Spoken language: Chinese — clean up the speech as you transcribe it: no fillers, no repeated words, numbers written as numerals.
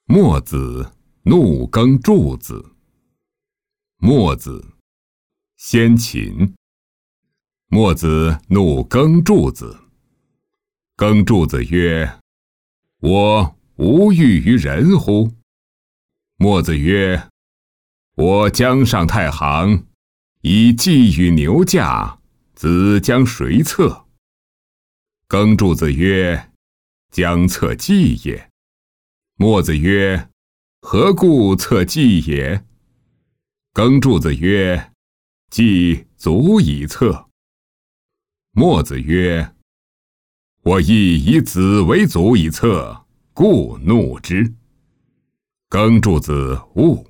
墨子怒耕柱子。墨子，先秦。墨子怒耕柱子。耕柱子曰：我无欲于人乎？墨子曰：我江上太行，以寄与牛驾，子将谁策？耕柱子曰：将策季也。墨子曰：何故策季也？耕柱子曰：季足以策。墨子曰：我亦以子为足以策，故怒之。耕柱子恶。